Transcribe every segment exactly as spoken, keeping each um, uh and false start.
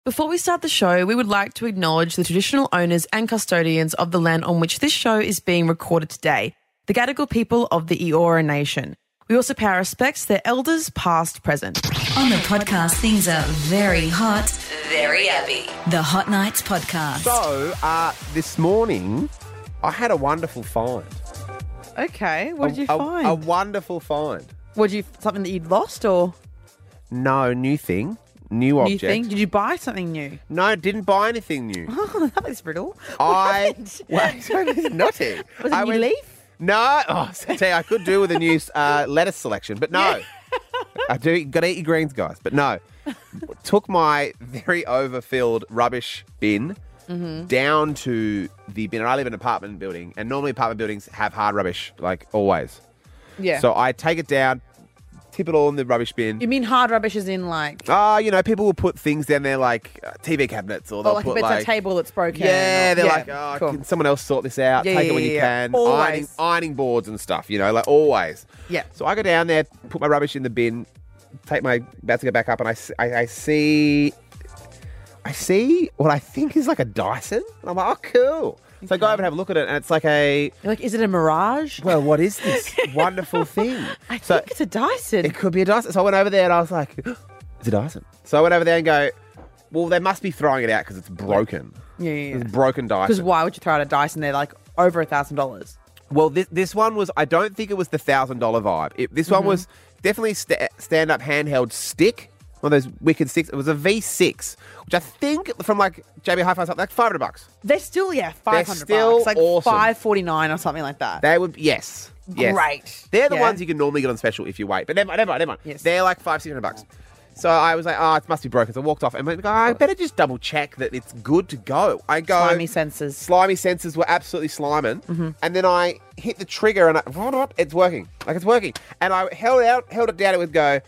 Before we start the show, we would like to acknowledge the traditional owners and custodians of the land on which this show is being recorded today, the Gadigal people of the Eora Nation. We also pay our respects to their elders, past, present. On the podcast, things are very hot, very happy. The Hot Nights Podcast. So, uh, this morning, I had a wonderful find. Okay, what did you a, find? A, a wonderful find. What did you, something that you'd lost or No, new thing. New object. new thing? Did you buy something new? No, didn't buy anything new. Oh, that was brittle. I... Wait, naughty. Was it I new went- leaf? No. Oh, I tell you, I could do with a new uh, lettuce selection, but no. I do. Got to eat your greens, guys. But no. Took my very overfilled rubbish bin Mm-hmm. down to the bin. And I live in an apartment building, and normally apartment buildings have hard rubbish, like always. Yeah. So I take it down, tip it all in the rubbish bin. You mean hard rubbish as in like... Ah, you know, people will put things down there like uh, T V cabinets, or they'll Oh, like a put bedside like table that's broken. Yeah, or- they're like, oh, cool. can someone else sort this out? Yeah, Take yeah, it when you yeah, can. yeah. Always. Ironing, ironing boards and stuff, you know, like always. Yeah. So I go down there, put my rubbish in the bin, take my about to go back up, and I, s- I, I see, I see what I think is like a Dyson, and I'm like, oh, cool. So I go over and have a look at it, and it's like a, You're like, is it a Mirage? well, what is this wonderful thing? I so think it's a Dyson. it could be a Dyson. So I went over there and I was like, it's a Dyson. So I went over there and go, well, they must be throwing it out because it's broken. Yeah, yeah, yeah. It's a broken Because Dyson. why would you throw out a Dyson? They're like over a thousand dollars. Well, this this one was, I don't think it was the one thousand dollars vibe. It, this one was definitely st- stand-up handheld stick. One of those wicked sticks. It was a V six, which I think from like J B Hi-Fi, something like five hundred bucks. They're still, yeah, five hundred still bucks. Like awesome. five forty-nine or something like that. They would, yes. Yes. Great. They're the Yeah. ones you can normally get on special if you wait. But never mind, never mind, never mind. Yes. They're like five, six hundred bucks. So I was like, oh, it must be broken. So I walked off and went, oh, I better just double check that it's good to go. I go. Slimy sensors. Slimy sensors were absolutely sliming. Mm-hmm. And then I hit the trigger and I, it's working. Like it's working. And I held it out, held it down, it would go.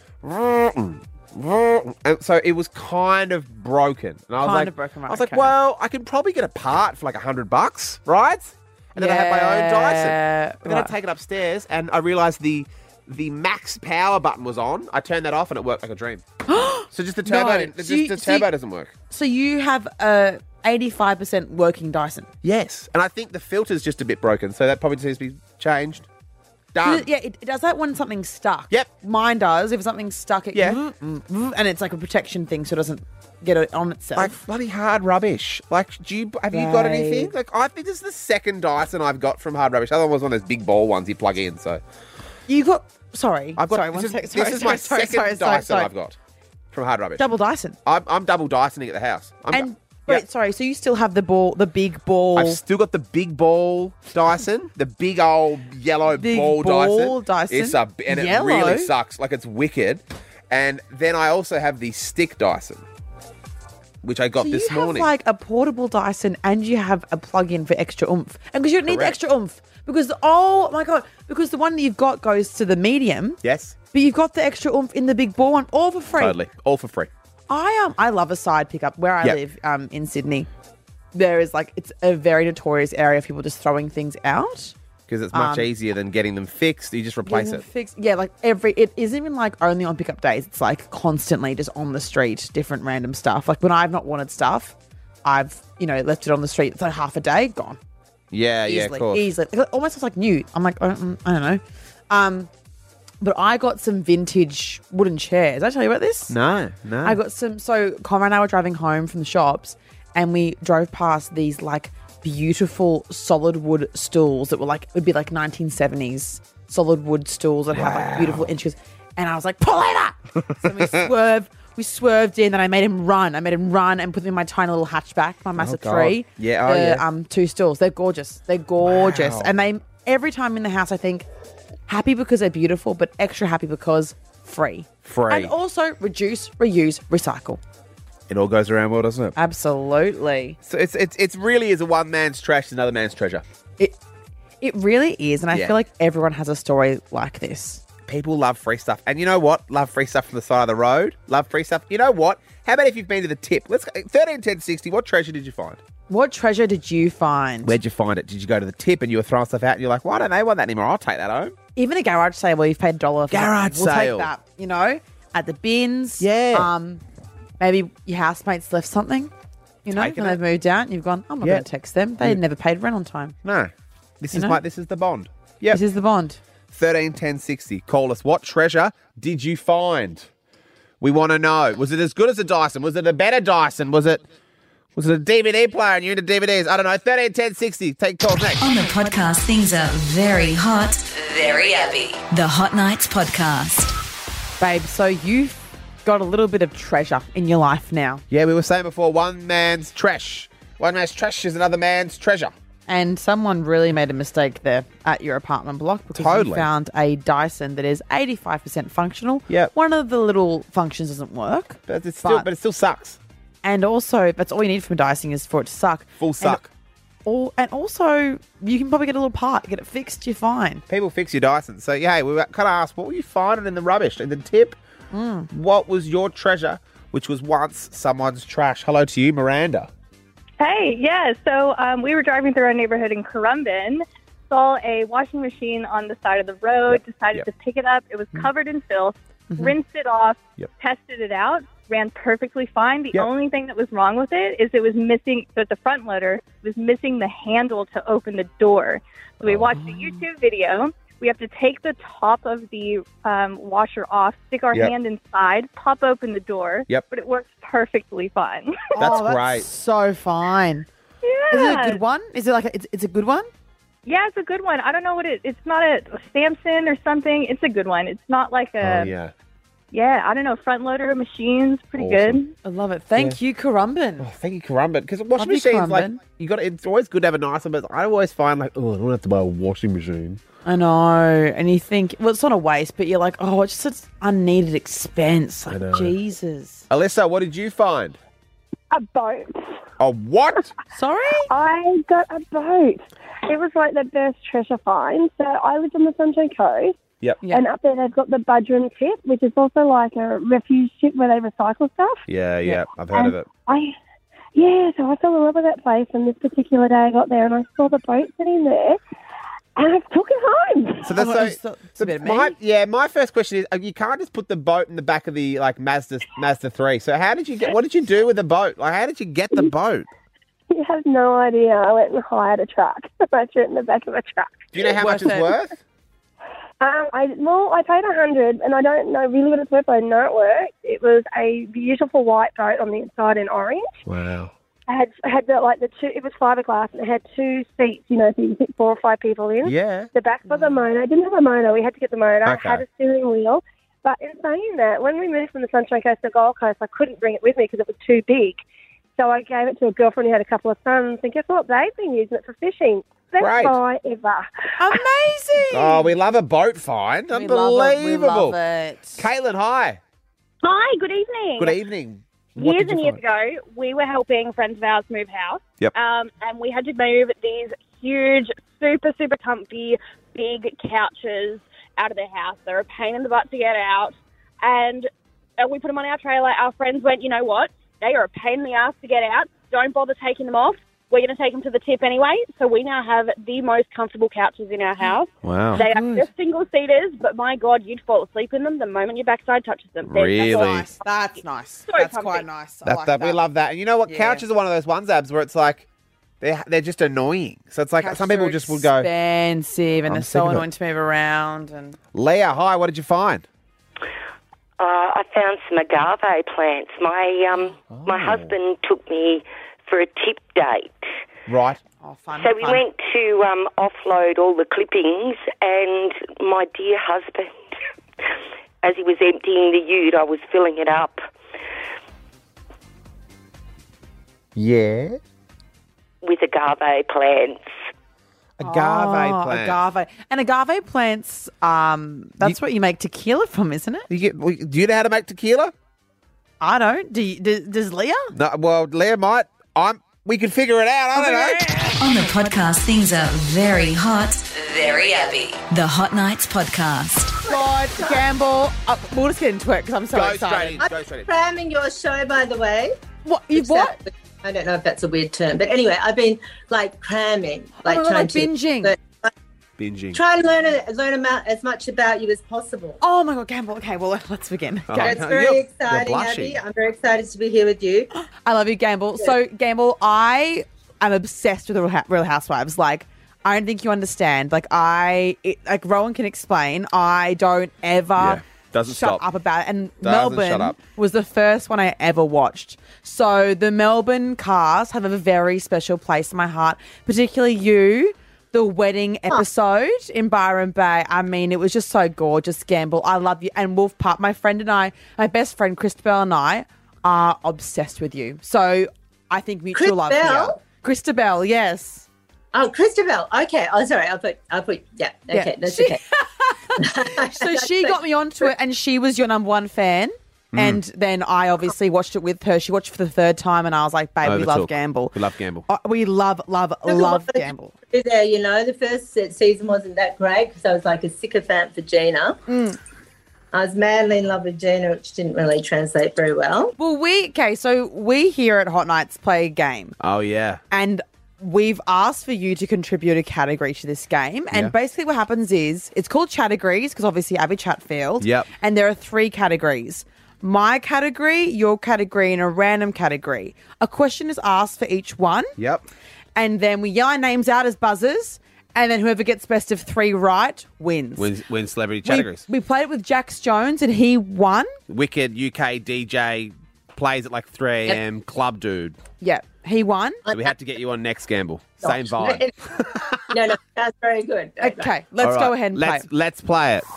And so it was kind of broken. And I was Kind like, of broken, right, I was like, okay. well, I can probably get a part for like a hundred bucks, right? And then I had my own Dyson. Yeah, But then I right. take it upstairs and I realised the the max power button was on. I turned that off and it worked like a dream. So just the turbo, No, didn't- so just you- the so turbo you- doesn't work. So you have a eighty-five percent working Dyson. Yes, and I think the filter's just a bit broken, so that probably just needs to be changed. Does Done. it- yeah, it, it does that when something's stuck. Yep. Mine does. If something's stuck, it Yeah. and it's like a protection thing, so it doesn't get it on itself. Like bloody hard rubbish. Like, do you have you got Babe. anything? Like, I think this is the second Dyson I've got from hard rubbish. The other one was one of those big ball ones you plug in. So you got. Sorry. I've got. Sorry, this one is, sec. this Sorry, is sorry, my sorry, second sorry, sorry, Dyson sorry. I've got from hard rubbish. Double Dyson. I'm, I'm double Dysoning at the house. I'm, And wait, Yep. sorry. So you still have the ball, the big ball. I've still got the big ball Dyson, the big old yellow Big ball, ball Dyson. Dyson. It's a, and Yellow? it really sucks. Like, it's wicked. And then I also have the stick Dyson, which I got So this you morning. have like a portable Dyson and you have a plug-in for extra oomph. And because you don't need the Correct. extra oomph. Because, the, oh my God, because the one that you've got goes to the medium, Yes, but you've got the extra oomph in the big ball one, all for free. totally. All for free. I um I love a side pickup where I Yep. live um in Sydney. There is like, it's a very notorious area of people just throwing things out. Because it's much Um, easier than getting them fixed. You just replace Getting it. them fixed. Yeah, like every, it isn't even like only on pickup days. It's like constantly just on the street, different random stuff. Like when I've not wanted stuff, I've, you know, left it on the street. It's like half a day, gone. Yeah, yeah, of Easily, course. easily. It almost looks like new. I'm like, I don't, I don't know. Um, but I got some vintage wooden chairs. Did I tell you about this? No, no. I got some. So Conrad and I were driving home from the shops, and we drove past these like beautiful solid wood stools that were like, it would be like nineteen seventies solid wood stools that have like beautiful inches. And I was like, Paulina! So we swerved. We swerved in, and I made him run. I made him run and put them in my tiny little hatchback, my massive God. three. Yeah, oh, the, yeah. Um, two stools. They're gorgeous. They're gorgeous, Wow. and they every time in the house, I think happy because they're beautiful, but extra happy because free. Free. And also reduce, reuse, recycle. It all goes around well, doesn't it? Absolutely. So it's it's it's really is a one man's trash, another man's treasure. It it really is, and I Yeah. feel like everyone has a story like this. People love free stuff. And you know what? Love free stuff from the side of the road. Love free stuff. You know what? How about if you've been to the tip? Let's go. thirteen ten sixty, what treasure did you find? What treasure did you find? Where'd you find it? Did you go to the tip and you were throwing stuff out and you're like, why don't they want that anymore? I'll take that home. Even a garage sale where you've paid a dollar for Garage something. We'll sale. take that, you know, at the bins. Yeah. Um, maybe your housemates left something, you know, Taken and it. they've moved out and you've gone, I'm not Yeah. going to text them. They never paid rent on time. No. This You is know? my this is the bond. Yep. This is the bond. thirteen ten sixty. Call us. What treasure did you find? We want to know. Was it as good as a Dyson? Was it a better Dyson? Was it was it a D V D player and you're into D V Ds? I don't know. thirteen ten sixty. Take calls next. On the podcast, things are very hot, very happy. The Hot Nights Podcast. Babe, so you've got a little bit of treasure in your life now. Yeah, we were saying before, one man's trash. One man's trash is another man's treasure. And someone really made a mistake there at your apartment block because Totally. you found a Dyson that is eighty-five percent functional. Yep. One of the little functions doesn't work. But it still But- but it still sucks. And also, that's all you need from a Dyson is for it to suck. Full suck. And, all, and also, you can probably get a little part, get it fixed, you're fine. People fix your Dyson. So, yeah, we kind of asked, what were you finding in the rubbish? And the tip, what was your treasure, which was once someone's trash? Hello to you, Miranda. Hey, yeah. So um, we were driving through our neighborhood in Currumbin, saw a washing machine on the side of the road, Yep. decided Yep. to pick it up. It was covered in filth, rinsed it off, Yep. tested it out, ran perfectly fine. The Yep. only thing that was wrong with it is it was missing, so it's a front loader, it was missing the handle to open the door. So we watched a YouTube video. We have to take the top of the um, washer off, stick our Yep. hand inside, pop open the door, Yep. but it works perfectly fine. That's oh, great. So fine. yeah. Is it a good one? Is it like a, it's, it's a good one? Yeah, it's a good one. I don't know what it. It's not a Samson or something. It's a good one. It's not like a. Oh, yeah. Yeah, I don't know. Front loader machine's pretty Awesome. good. I love it. Thank you, Currumbin. Oh, thank you, Currumbin. Because washing Love you, machines, like, Currumbin. you got it's always good to have a nice one, but I always find, like, oh, I don't have to buy a washing machine. I know. And you think, well, it's not a waste, but you're like, oh, it's just an unneeded expense. Like, know. Jesus. Alyssa, what did you find? A boat. A what? Sorry? I got a boat. It was like the best treasure find. So I lived on the Sunshine Coast, Yep. Yeah. and up there they've got the Budgeron tip, which is also like a refuge tip where they recycle stuff. Yeah, yeah, I've heard of it. I, yeah, so I fell in love with that place, and this particular day I got there and I saw the boat sitting there, and I took it home. So that's Oh, so, it's a- it's a bit of my, me. yeah. My first question is, uh, you can't just put the boat in the back of the like Mazda Mazda three. So how did you get? What did you do with the boat? Like, how did you get the boat? You have no idea. I went and hired a truck. I threw it in the back of a truck. Do you know how much Worth it's it. worth? Um, I well, I paid a hundred, and I don't know really what it's worth, but I know it worked. It was a beautiful white boat on the inside in orange. Wow. I had I had the like the two. It was fiberglass, and it had two seats. You know, so you could fit four or five people in. Yeah. The back for the motor. I didn't have a motor. We had to get the motor. Okay. I had a steering wheel. But in saying that, when we moved from the Sunshine Coast to the Gold Coast, I couldn't bring it with me because it was too big. So I gave it to a girlfriend who had a couple of sons, and guess what? They've been using it for fishing. Best Great. buy ever. Amazing. Oh, we love a boat find. We love it. We Unbelievable. love it. Caitlin, hi. Hi, good evening. Good evening. What Years did and you years find? ago, we were helping friends of ours move house. Yep. Um, and we had to move these huge, super, super comfy, big couches out of their house. They were a pain in the butt to get out. And uh, we put them on our trailer. Our friends went, you know what? They are a pain in the ass to get out. Don't bother taking them off. We're going to take them to the tip anyway. So we now have the most comfortable couches in our house. Wow. They are Good. just single seaters, but my God, you'd fall asleep in them the moment your backside touches them. They're- Really? that's all. Nice. That's nice. So That's comfy. quite nice. I That, like that, that. we love that. And you know what? Yeah. Couches are one of those ones, Abs, where it's like they're they're just annoying. So it's like Couches some people are just would go. expensive, and I'm they're sick so of it. annoying to move around. And Leah, hi. What did you find? Uh, I found some agave plants. My um, my husband took me for a tip date. Right. oh, fun. So we fun. went to um, offload all the clippings, and my dear husband, as he was emptying the ute, I was filling it up Yeah. with agave plants. Agave oh, plant. Agave. And agave plants, um, that's You- what you make tequila from, isn't it? You get, well, do you know how to make tequila? I don't. Do you, does, does Leah? No. Well, Leah might. I'm. We can figure it out. I don't know. On the podcast, things are very hot, very happy. The Hot Nights Podcast. God, Gamble. Uh, we'll just get into it because I'm so Go excited. straight in. Go straight in. Cramming your show, by the way. What? You've what? That- I don't know if that's a weird term, but anyway, I've been like cramming, like Oh my God, trying like to binging. but- Binging. Try to learn a, learn about, as much about you as possible. Oh my God, Gamble. Okay, well, let's begin. Oh, It's no, very you're- exciting, you're blushing. Abby. I'm very excited to be here with you. I love you, Gamble. So, Gamble, I am obsessed with the Real Hou- Real Housewives. Like, I don't think you understand. Like, I, it, like, Rowan can explain. I don't ever Yeah, doesn't shut stop. up about it. And Doesn't shut Melbourne up. was the first one I ever watched. So, the Melbourne cast have a very special place in my heart, particularly you. The wedding episode in Byron Bay. I mean, it was just so gorgeous, Gamble. I love you. And Wolf Pup, my friend and I, my best friend Christabel and I are obsessed with you. So I think mutual love here. Christabel? Christabel, yes. Oh, Christabel. Okay. Oh, sorry. I put. I put. Yeah. Okay. Yeah. That's She- okay. So she got me onto it and she was your number one fan. Mm. And then I obviously watched it with her. She watched it for the third time and I was like, babe, we love Overtook. Gamble. We love Gamble. Uh, We love, love, love Gamble. There, you know, the first se- season wasn't that great because I was like a sycophant for Gina. Mm. I was madly in love with Gina, which didn't really translate very well. Well, we, okay, so we here at Hot Nights play a game. Oh, yeah. And we've asked for you to contribute a category to this game. And Yeah. basically what happens is it's called categories because obviously Abby Chatfield. Yep. And there are three categories. My category, your category, and a random category. A question is asked for each one. Yep. And then we yell our names out as buzzers. And then whoever gets best of three right wins. Win, win celebrity we, categories. we played it with Jax Jones and he won. Wicked U K D J plays at like three a.m. club dude. Yeah, he won. So we had to get you on next, Gamble. Same vibe. no, no, that's very good. Okay, let's All go right, ahead and let's, play. Let's play it.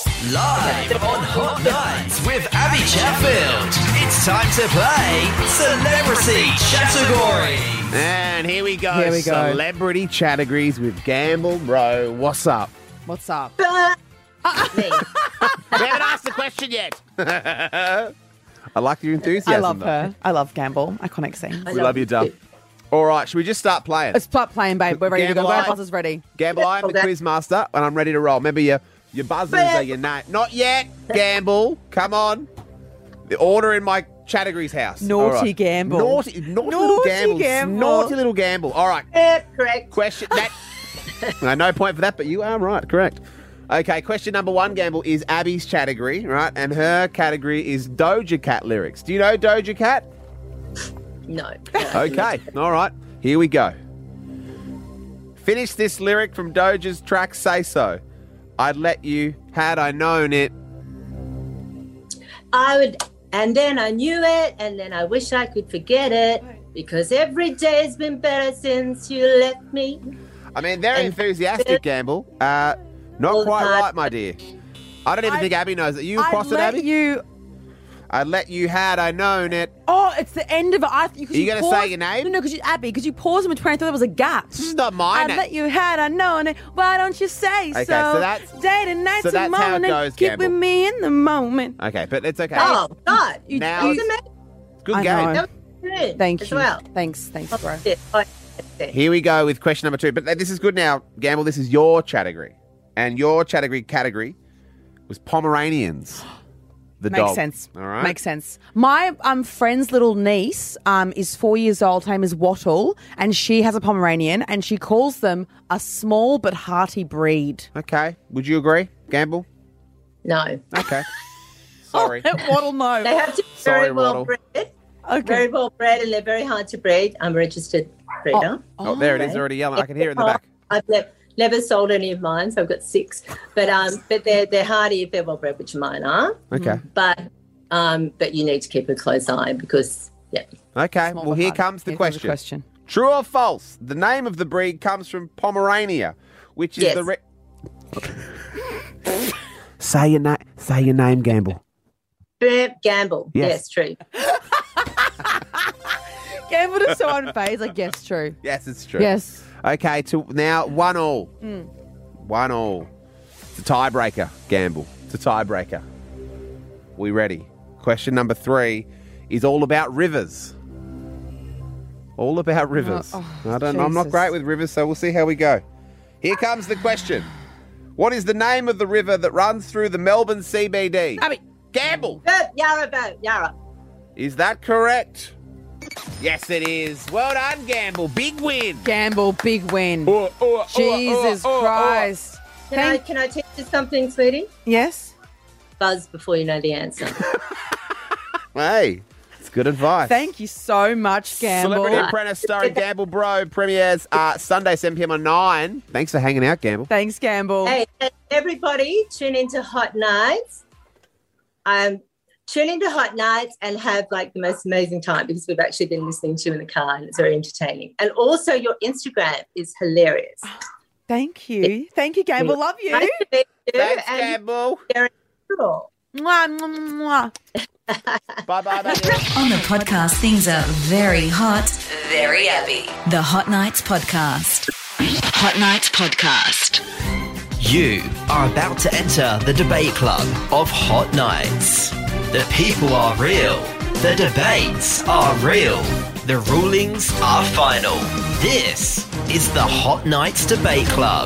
Live on Hot Nights with Abby Chatfield. It's time to play Celebrity Category. And here we go. Here we go. Celebrity categories with Gamble Bro. What's up? What's up? Me. We haven't asked the question yet. I like your enthusiasm. I love though. her. I love Gamble. Iconic scene. We love you, Duff. All right, should we just start playing? Let's start playing, babe. We're ready to go. Gamble, I- Go buzzers ready. Gamble, I am the Okay. quiz master, and I'm ready to roll. Remember, your your buzzers are your name. Not yet, Gamble. Come on. The order in my categories house. Naughty All right. Gamble. Naughty, naughty, little Naughty Gamble. Gamble. Naughty little Gamble. All right. Yeah, correct. Question that. No, no point for that, but you are right. Correct. Okay, question number one, Gamble, is Abby's category, right? And her category is Doja Cat lyrics. Do you know Doja Cat? No. Okay, all right. Here we go. Finish this lyric from Doja's track Say So. I'd let you, had I known it. I would, and then I knew it, and then I wish I could forget it because every day's been better since you left me. I mean, very And- enthusiastic, Gamble. Uh, not All the quite time. right, my dear. I don't even I- think Abby knows it. You I across it, let Abby? you. I'd let you, had I known it. Oh, it's the end of it. I, cause Are you gonna say paused- your name? No, no, because you, Abby, because you paused in between. I thought there was a gap. This is not my I'd name. let you had I known it. Why don't you say Okay, so? so that's- day to night so to that's how it morning. goes, Get Gamble. with me in the moment. Okay, but it's okay. Oh, God. You- Now- you- Wasn't it? Good I game. know. That was good Thank as you. well. Thanks, thanks, bro. Yeah, I- yeah. Here we go with question number two. But this is good now, Gamble. This is your category. And your category category was Pomeranians. The Makes dog. sense. All right. Makes sense. My um friend's little niece um is four years old. Her name is Wattle, and she has a Pomeranian, and she calls them a small but hearty breed. Okay. Would you agree, Gamble? No. Okay. Sorry. Wattle, no. They have to be Sorry, very well Waddle. bred. Okay. Very well bred, and they're very hard to breed. I'm a registered breeder. Oh, there it is already yelling. I can hear it in the back. I've ne- never sold any of mine, so I've got six. But um, but they're they're hardy if they're well bred, which mine are. Okay. But um, but you need to keep a close eye because yeah. Okay. Small Well, but here hearty. comes the Here question. question. True or false? The name of the breed comes from Pomerania, which is Yes. the. Re- say your name. Say your name, Gamble. Brett Gamble. Yes. Yes, true. Gamble is so unfazed. Like, yes, true. Yes, it's true. Yes. Okay. To now, one all. Mm. One all. It's a tiebreaker, Gamble. It's a tiebreaker. We ready? Question number three is all about rivers. All about rivers. Oh, I don't. I'm not Jesus. great with rivers, so we'll see how we go. Here comes the question. What is the name of the river that runs through the Melbourne C B D? Abby. Gamble. Boat, Yarra boat, Yarra. Is that correct? Yes, it is. Well done, Gamble. Big win. Gamble, big win. Oh, oh, oh, Jesus oh, oh, Christ. Can I, Thank- can I tell you something, sweetie? Yes? Buzz before you know the answer. Hey, it's good advice. Thank you so much, Gamble. Celebrity Apprentice starring Gamble Bro premieres uh, Sunday, seven p.m. on nine. Thanks for hanging out, Gamble. Thanks, Gamble. Hey, everybody, tune into Hot Nights. Um, tune into Hot Nights and have like the most amazing time because we've actually been listening to you in the car and it's very entertaining. And also, your Instagram is hilarious. Thank you. Thank you, Gamble. Love you. Nice to meet you. Thanks, and Gamble. you're cool. Mwah, mwah, mwah. Bye-bye, baby. On the podcast, things are very hot, very Abby. The Hot Nights Podcast. Hot Nights Podcast. You are about to enter the debate club of Hot Nights. The people are real. The debates are real. The rulings are final. This is the Hot Nights Debate Club.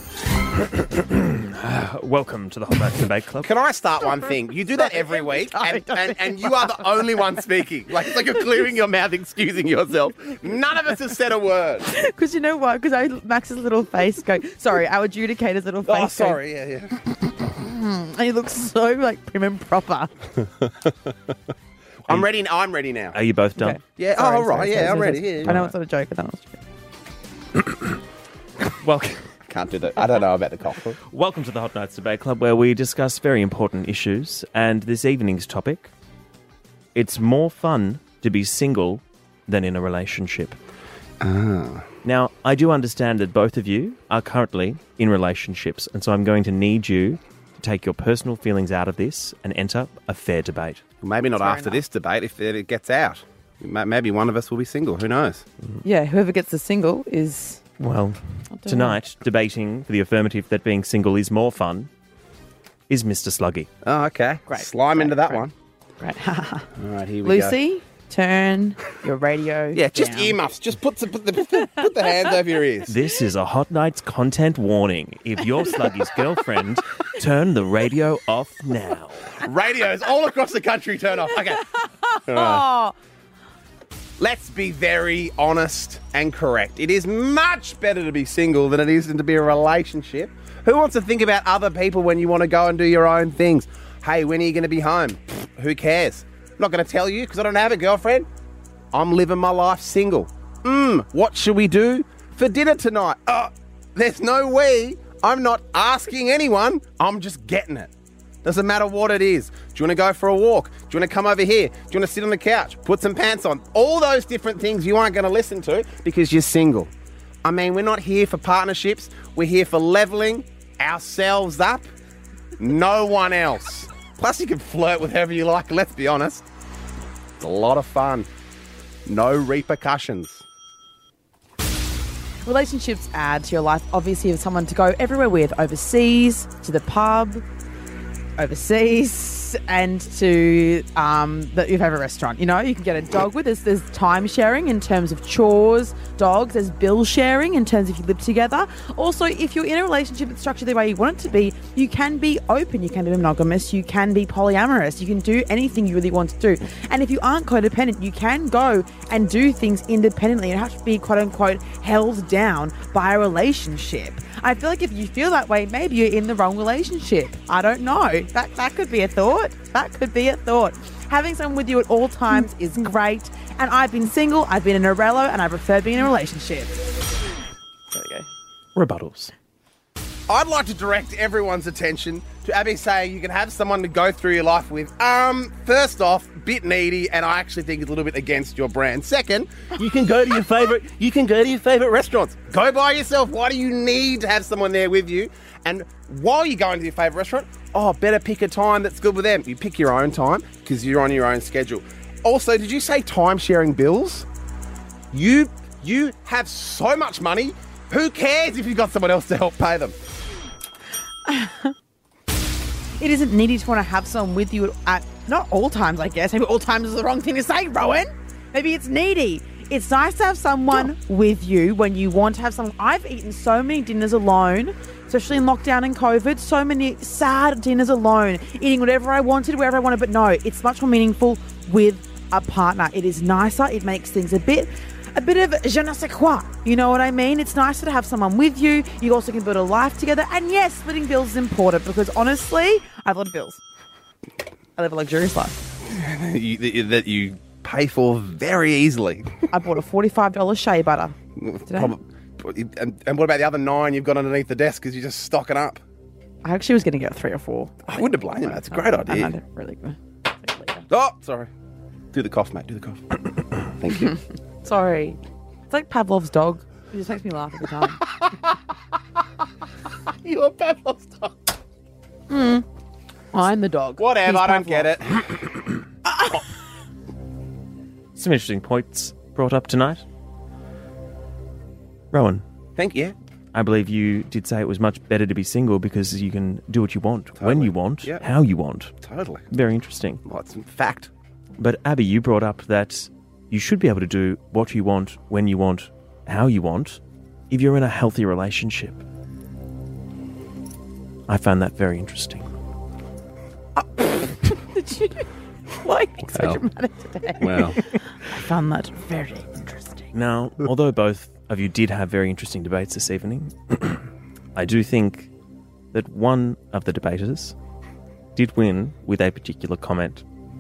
Welcome to the Hot Nights Debate Club. Can I start one thing? You do that every week, and, and, and you are the only one speaking. Like, it's like you're clearing your mouth, excusing yourself. None of us have said a word. Because you know what? Because I Max's little face go. Sorry, our adjudicator's little face. Oh, sorry, yeah, yeah. Go, and he looks so like prim and proper. I'm ready. I'm ready now. Are you both done? Okay. Yeah. Sorry, oh, right. sorry, yeah, sorry, I'm sorry, ready. sorry. Yeah, yeah. I know it's not a joke. I know it's a joke. Welcome. Can't do that. I don't know about the cough. Welcome to the Hot Nights Debate Club, where we discuss very important issues. And this evening's topic: it's more fun to be single than in a relationship. Ah. Now, I do understand that both of you are currently in relationships, and so I'm going to need you to take your personal feelings out of this and enter a fair debate. Maybe not Fair after enough. this debate. If it gets out, Ma- maybe one of us will be single. Who knows? Yeah, whoever gets the single is. Well, I don't tonight, debating for the affirmative that being single is more fun is Mister Sluggy. Oh, okay. Great. Slime into that Great. one. Great. All right, here we go. Lucy, turn your radio. Yeah, just down. earmuffs. Just put, some, put, the, put, the, put the hands over your ears. This is a Hot Nights content warning. If you're Sluggy's girlfriend, turn the radio off now. Radios all across the country turn off. Okay. Oh, Let's be very honest and correct. It is much better to be single than it is to be in a relationship. Who wants to think about other people when you want to go and do your own things? Hey, when are you going to be home? Pfft, who cares? I'm not going to tell you because I don't have a girlfriend. I'm living my life single. Mmm, what should we do for dinner tonight? Oh, there's no way. I'm not asking anyone. I'm just getting it. Doesn't matter what it is. Do you want to go for a walk? Do you want to come over here? Do you want to sit on the couch? Put some pants on? All those different things you aren't going to listen to because you're single. I mean, we're not here for partnerships. We're here for leveling ourselves up. No one else. Plus, you can flirt with whoever you like, let's be honest. It's a lot of fun. No repercussions. relationships add to your life. Obviously, you have someone to go everywhere with, overseas, to the pub, overseas, and to um, the, your favourite restaurant. You know, you can get a dog with. There's, there's time sharing in terms of chores, dogs. There's bill sharing in terms of if you live together. Also, if you're in a relationship that's structured the way you want it to be, you can be open. You can be monogamous. You can be polyamorous. You can do anything you really want to do. And if you aren't codependent, you can go and do things independently and have to be, quote unquote, held down by a relationship. I feel like if you feel that way, maybe you're in the wrong relationship. I don't know. That that could be a thought. That could be a thought. Having someone with you at all times is great. And I've been single, I've been in a relo, and I prefer being in a relationship. There we go. Rebuttals. I'd like to direct everyone's attention to Abby saying you can have someone to go through your life with. Um, first off, bit needy, and I actually think it's a little bit against your brand. Second, you can go to your favorite. You can go to your favorite restaurants. Go by yourself. Why do you need to have someone there with you? And while you're going to your favorite restaurant, oh, better pick a time that's good with them. You pick your own time because you're on your own schedule. Also, did you say time sharing bills? You you have so much money. Who cares if you've got someone else to help pay them? It isn't needy to want to have someone with you at, not all times, I guess. Maybe all times is the wrong thing to say, Rowan. Maybe it's needy. It's nice to have someone with you when you want to have someone. I've eaten so many dinners alone, especially in lockdown and COVID, so many sad dinners alone, eating whatever I wanted, wherever I wanted. But no, it's much more meaningful with a partner. It is nicer. It makes things a bit, a bit of je ne sais quoi. You know what I mean? It's nicer to have someone with you. You also can build a life together. And yes, splitting bills is important because honestly, I have a lot of bills. I live a luxurious life. you, that you pay for very easily. I bought a forty-five dollars shea butter today. Probably, and, and what about the other nine you've got underneath the desk because you're just stocking up? I actually was going to get three or four. I wouldn't blame you. That's a great idea. I know, really good. Oh, sorry. Do the cough, mate. Do the cough. Thank you. Sorry. It's like Pavlov's dog. It just makes me laugh every time. You're Pavlov's dog. Mm. I'm the dog. Whatever, He's I don't Pavlov. get it. Some interesting points brought up tonight. Rowan. Thank you. I believe you did say it was much better to be single because you can do what you want, Totally. when you want, Yeah. how you want. Totally. Very interesting. Well, it's fact. But Abby, you brought up that you should be able to do what you want, when you want, how you want, if you're in a healthy relationship. I found that very interesting. Did you? Why are you so Well. dramatic today? Well. I found that very interesting. Now, although both of you did have very interesting debates this evening, I do think that one of the debaters did win with a particular comment.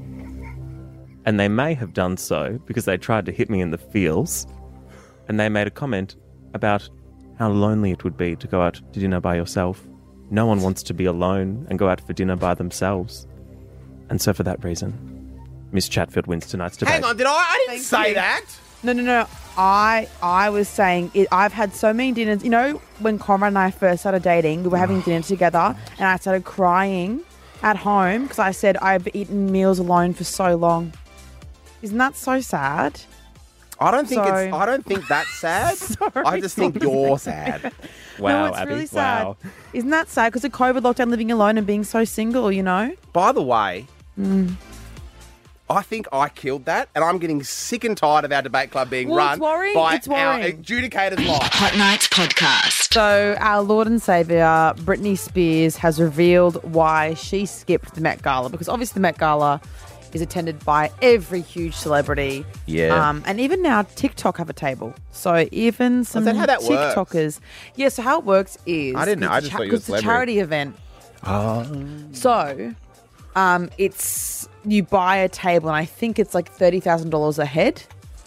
And they may have done so because they tried to hit me in the feels, and they made a comment about how lonely it would be to go out to dinner by yourself. No one wants to be alone and go out for dinner by themselves. And so for that reason, Miss Chatfield wins tonight's debate. Hang on, did I? I didn't Thank say you. that. No, no, no. I I was saying it, I've had so many dinners. You know, when Conrad and I first started dating, we were having dinner together, and I started crying at home because I said I've eaten meals alone for so long. Isn't that so sad? I don't think So- it's. I don't think that's sad. Sorry, I just think sorry. you're sad. Wow, no, it's Abby, really sad. wow. Isn't that sad? Because of COVID lockdown, living alone and being so single, you know? By the way, Mm. I think I killed that, and I'm getting sick and tired of our debate club being Well, run it's worrying. by It's our worrying. adjudicators live. Hot Nights Podcast. So, our Lord and Saviour, Britney Spears, has revealed why she skipped the Met Gala. Because obviously, the Met Gala is attended by every huge celebrity. Yeah. Um, and even now, TikTok have a table. So, even some that how that works? TikTokers. Yeah, so how it works is. I didn't know. it's I a just cha- thought you were a it's a celebrity. charity event. Oh. So, um, it's. You buy a table, and I think it's like thirty thousand dollars a head.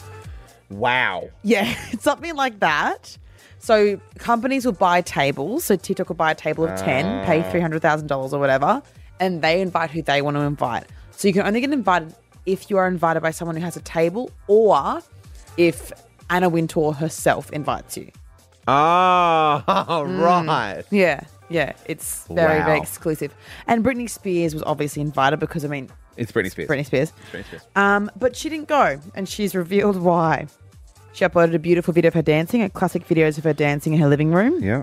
Wow. Yeah, it's something like that. So companies will buy tables. So TikTok will buy a table of ten, pay three hundred thousand dollars or whatever, and they invite who they want to invite. So you can only get invited if you are invited by someone who has a table or if Anna Wintour herself invites you. Oh, Mm. right. Yeah, yeah. It's very, Wow. very exclusive. And Britney Spears was obviously invited because, I mean, It's Britney Spears. Britney Spears. Britney Spears. Um, but she didn't go, and she's revealed why. She uploaded a beautiful video of her dancing, a classic videos of her dancing in her living room. Yeah.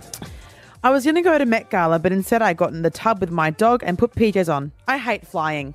I was going to go to Met Gala, but instead I got in the tub with my dog and put P Js on. I hate flying.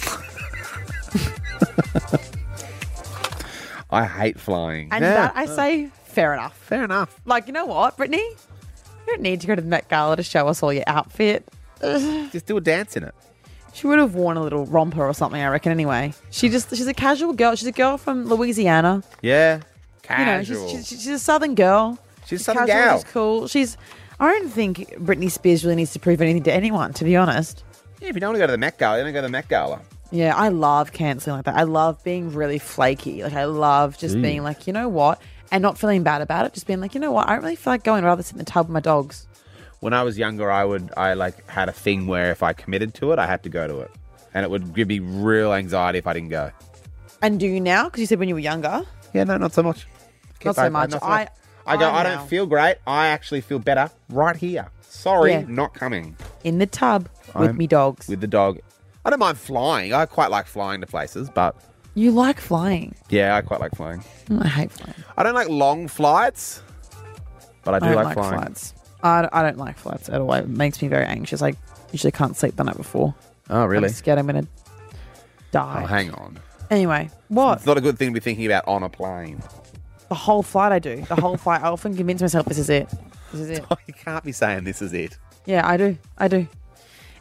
I hate flying. And Yeah. that, I say, fair enough. Fair enough. Like, you know what, Brittany? You don't need to go to the Met Gala to show us all your outfit. Ugh. Just do a dance in it. She would have worn a little romper or something, I reckon, anyway. She just, she's a casual girl. She's a girl from Louisiana. Yeah. You Casual. know, she's, she's, she's a southern girl. She's a southern casual, gal. She's cool. She's, I don't think Britney Spears really needs to prove anything to anyone, to be honest. Yeah, if you don't want to go to the Met Gala, you don't go to the Met Gala. Yeah, I love cancelling like that. I love being really flaky. Like, I love just Ooh. being like, you know what? And not feeling bad about it. Just being like, you know what? I don't really feel like going. I'd rather sit in the tub with my dogs. When I was younger, I would I like had a thing where if I committed to it, I had to go to it, and it would give me real anxiety if I didn't go. And do you now? Because you said when you were younger. Yeah, no, not so much. Not so much. I, I go. I, now, don't feel great. I actually feel better right here. Sorry, Yeah. not coming in the tub with I'm- me dogs. with the dog. I don't mind flying. I quite like flying to places, but You like flying. yeah, I quite like flying. Mm, I hate flying. I don't like long flights, but I do I don't like, like flying. flights. I, I don't like flights at all. It makes me very anxious. I usually can't sleep the night before. Oh, really? I'm scared I'm going to die. Oh, hang on. Anyway, what? It's not a good thing to be thinking about on a plane. The whole flight I do. The whole flight. I often convince myself this is it. This is it. Oh, you can't be saying this is it. Yeah, I do. I do.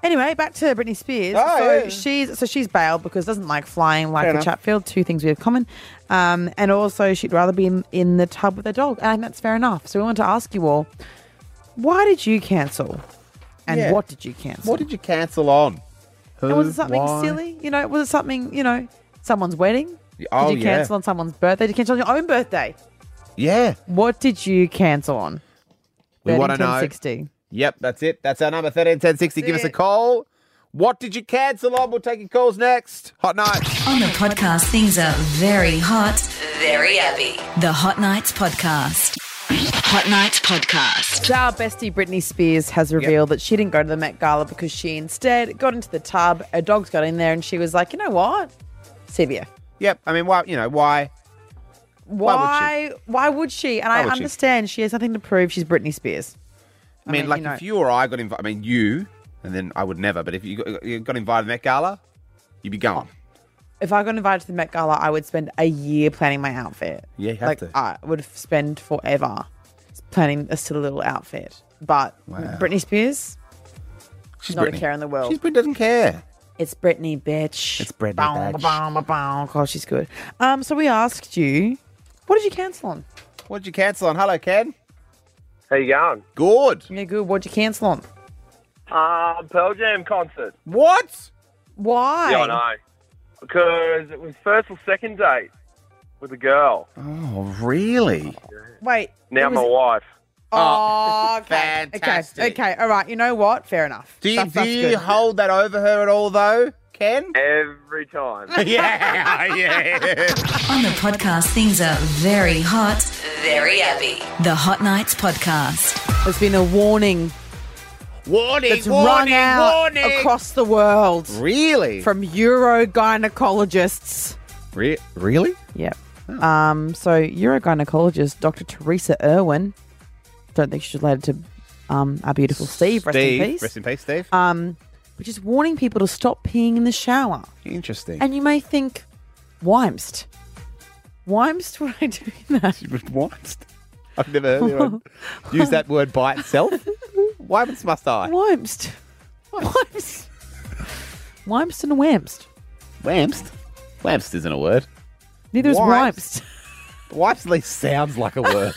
Anyway, back to Britney Spears. Oh, so yeah. she's so she's bailed because doesn't like flying like Fair the enough. Chatfield. Two things we have common. Um, and also she'd rather be in, in the tub with her dog. And I think that's fair enough. So we want to ask you all, why did you cancel? And Yeah. what did you cancel? What did you cancel on? Who? And was it something Why? silly? You know, was it something, you know, someone's wedding? Oh, did you yeah. cancel on someone's birthday? Did you cancel on your own birthday? Yeah. What did you cancel on? We want to know. sixty. Yep, that's it. That's our number, thirteen ten sixty. Give us a it. call. What did you cancel on? We'll take your calls next. Hot night. On the podcast, things are very hot, very Abby. The Hot Nights Podcast. Hot Nights Podcast. So our bestie Britney Spears has revealed that she didn't go to the Met Gala because she instead got into the tub. Her dogs got in there and she was like, you know what? Severe. Yep. I mean, why? You know, why? Why would Why? Why would she? And Why I would she? understand she has nothing to prove. She's Britney Spears. I mean, mean, like you know- if you or I got invited, I mean, you, and then I would never, but if you got, you got invited to the Met Gala, you'd be going. If I got invited to the Met Gala, I would spend a year planning my outfit. Yeah, you have like, to. I would spend forever planning a silly little outfit. But Wow. Britney Spears, She's not Britney. a care in the world. She's Britney doesn't care. It's Britney, bitch. It's Britney, Bow, bitch. bow, bow, bow. God, she's good. Um, so we asked you, what did you cancel on? What did you cancel on? Hello, Ken. How you going? Good. Yeah, good. What did you cancel on? Uh, Pearl Jam concert. What? Why? Yeah, I know. Because it was first or second date with a girl. Oh, really? Wait. Now it my was- wife. Oh, okay. fantastic. Okay, okay. All right. You know what? Fair enough. Do you, That's- do that's you good. hold that over her at all, though, Ken? Every time. yeah, yeah. On the podcast, things are very hot, very Abby. The Hot Nights Podcast. There's been a warning Warning, that's warning, rung out warning. across the world Really? from urogynecologists. Re- really? Yep. Um, so urogynecologist Doctor Teresa Irwin, don't think she's related to um, our beautiful Steve, rest Steve, in peace. Rest in peace, Steve. Um, which is warning people to stop peeing in the shower. Interesting. And you may think, whymst. Whymst would I do that? What? I've never heard anyone use that word by itself. Why must I? Whymst. Whymst. Whymst and whamst. Whamst? Whamst isn't a word. Neither is Whymst. whymst. Wipes at least sounds like a word.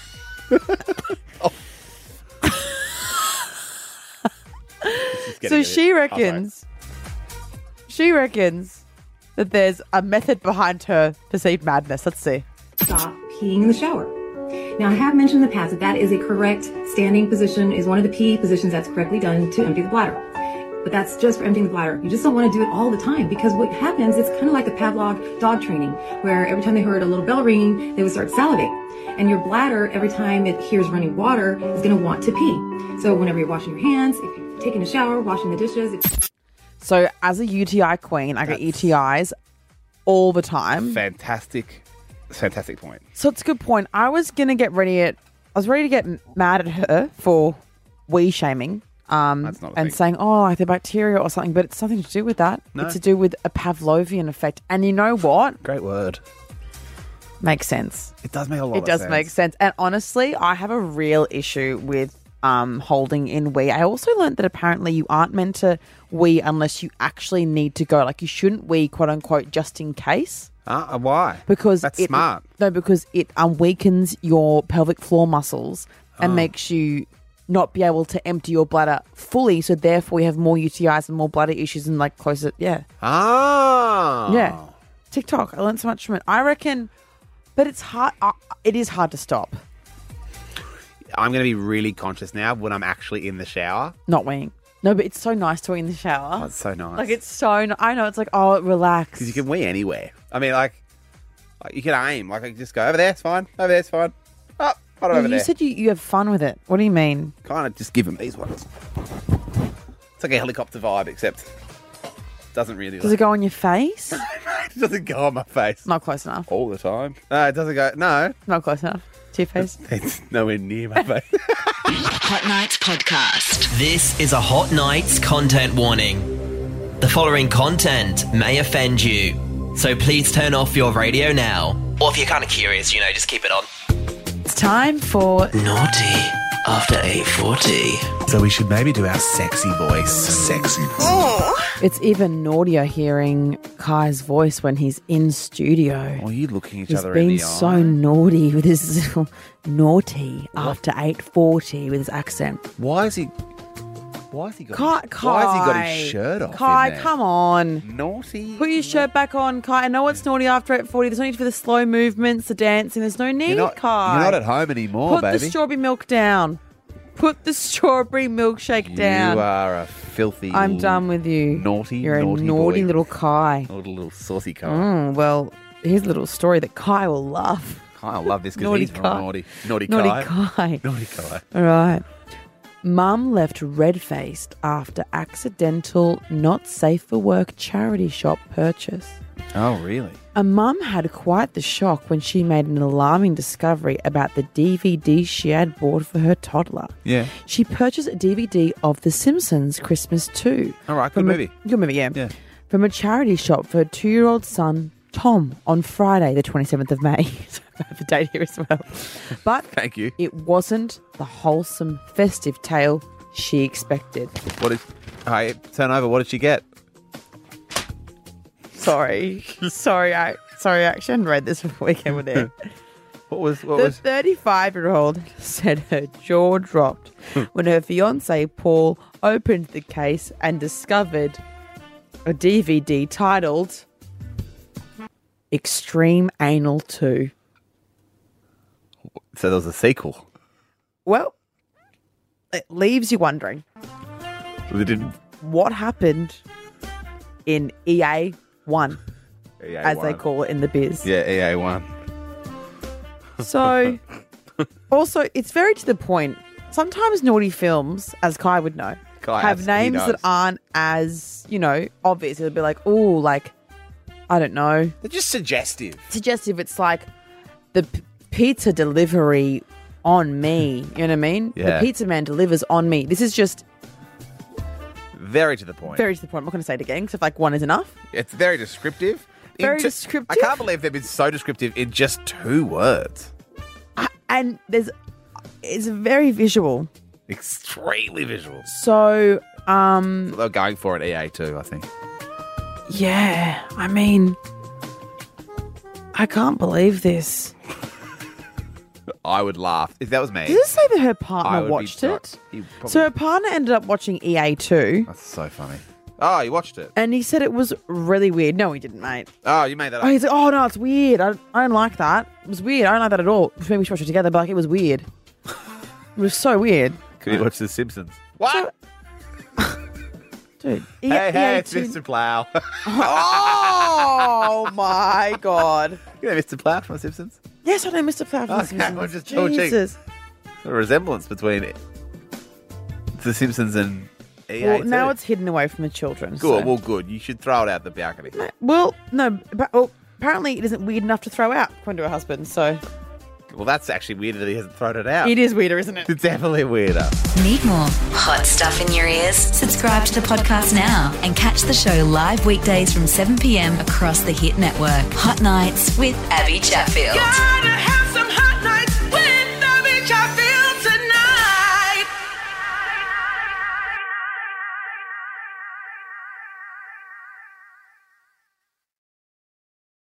So she reckons, she reckons that there's a method behind her perceived madness. Let's see. Stop peeing in the shower. Now, I have mentioned in the past that that is a correct standing position, is one of the pee positions that's correctly done to empty the bladder. But that's just for emptying the bladder. You just don't want to do it all the time because what happens, it's kind of like the Pavlov dog training, where every time they heard a little bell ringing, they would start salivating. And your bladder, every time it hears running water, is going to want to pee. So whenever you're washing your hands, if you're taking a shower, washing the dishes. It's- So as a U T I queen, I get U T Is all the time. Fantastic, fantastic point. So it's a good point. I was going to get ready at, I was ready to get m- mad at her for wee shaming. Um, That's not a and thing. saying, oh, like the bacteria or something, but it's nothing to do with that. No. It's to do with a Pavlovian effect. And you know what? Great word. Makes sense. It does make a lot It of does sense. make sense. And honestly, I have a real issue with um, holding in wee. I also learned that apparently you aren't meant to wee unless you actually need to go. Like you shouldn't wee, quote unquote, just in case. Uh, why? Because That's it, smart. No, because it um, weakens your pelvic floor muscles and Oh. makes you not be able to empty your bladder fully. So therefore, you have more U T Is and more bladder issues and like closer. Yeah, Ah. yeah. TikTok. I learned so much from it. I reckon, but it's hard. Uh, it is hard to stop. I'm going to be really conscious now when I'm actually in the shower. Not weeing. No, but it's so nice to wee in the shower. Oh, it's so nice. Like it's so. n- I know. It's like oh, relax. Because you can wee anywhere. I mean, like, like you can aim. Like, I can just go over there. It's fine. Over there. It's fine. Oh, right Well, over you there. said you, you have fun with it. What do you mean? Kind of just give them these ones. It's like a helicopter vibe, except it doesn't really. Does it go on your face? It doesn't go on my face Not close enough. all the time. No, it doesn't go. No, Not close enough to your face. it's nowhere near my face. Hot Nights Podcast. This is a Hot Nights content warning. The following content may offend you, so please turn off your radio now. Or if you're kind of curious, you know, just keep it on. It's time for Naughty after eight forty. So we should maybe do our sexy voice. Sexy voice. It's even naughtier hearing Kai's voice when he's in studio. Well, you looking each He's other been in the so eye. naughty with his little naughty after eight forty with his accent. Why is he... Why has he got, Kai, his, why has he got his Kai. shirt off? Kai, in there? come on. Naughty. Put your shirt back on, Kai. I know it's naughty after eight forty. There's no need for the slow movements, the dancing. There's no need, You're not, Kai. you're not at home anymore, Put baby. the strawberry milk down. Put the strawberry milkshake down. You are a filthy... I'm done with you. Naughty, You're naughty a naughty boy. little Kai. Little, little saucy Kai. Mm, well, here's a little story that Kai will love. I love this because Naughty he's from Kai. naughty. Naughty Naughty Kai. Kai. Naughty Kai. All right. Mum left red-faced after accidental not safe for work charity shop purchase. Oh, really? A mum had quite the shock when she made an alarming discovery about the D V D she had bought for her toddler. Yeah. She purchased a D V D of The Simpsons Christmas two. All right, good from a- movie. Good movie, yeah. Yeah. From a charity shop for her two-year-old son, Tom, on Friday, the twenty-seventh of May. So I have the date here as well. But Thank you. it wasn't the wholesome, festive tale she expected. What is... Hey, turn over. What did she get? Sorry. sorry, I sorry, I actually hadn't read this before we came with it. What was... What The was... thirty-five-year-old said her jaw dropped when her fiancé, Paul, opened the case and discovered a D V D titled Extreme Anal two. So there was a sequel. Well, it leaves you wondering We didn't... what happened in E A one, E A as they one. call it in the biz. Yeah, E A one. So, also, it's very to the point. Sometimes naughty films, as Kai would know, Kai have abs- he names does. that aren't as, you know, obvious. It'll be like, oh, like, I don't know. They're just suggestive. Suggestive. It's like the p- pizza delivery on me. You know what I mean? Yeah. The pizza man delivers on me. This is just Very to the point. very to the point. I'm not going to say it again because if like one is enough. It's very descriptive. Very In descriptive. I can't believe they've been so descriptive in just two words. And there's, it's very visual. Extremely visual. So, um, They're going for an E A too, I think. yeah, I mean, I can't believe this. I would laugh if that was me. Did it say that her I partner would be watched shocked. it? He probably- So her partner ended up watching E A two, That's so funny. Oh, you watched it? and he said it was really weird. No, he didn't, mate. Oh, you made that Oh, up. he's like, oh no, it's weird. I, I don't like that. It was weird. I don't like that at all. Maybe we should watch it together, but like, it was weird. It was so weird. Could you watch The Simpsons? What? Dude. E- hey, hey, E A it's two Mister Plow. Oh my god. You know Mister Plow from The Simpsons? Yes, I know Mister Plow from The Okay, Simpsons. I'm just double checking. Jesus. A resemblance between it. The Simpsons and E A Well, too. now it's hidden away from the children. Good, so- well, good. You should throw it out the balcony. Well, no, but, well, apparently it isn't weird enough to throw out, according to her husband, so Well, that's actually weird that he hasn't thrown it out. it is weirder, isn't it? It's definitely weirder. Need more hot stuff in your ears? Subscribe to the podcast now and catch the show live weekdays from seven p.m. across the Hit Network. Hot Nights with Abby Chatfield. Gotta have some hot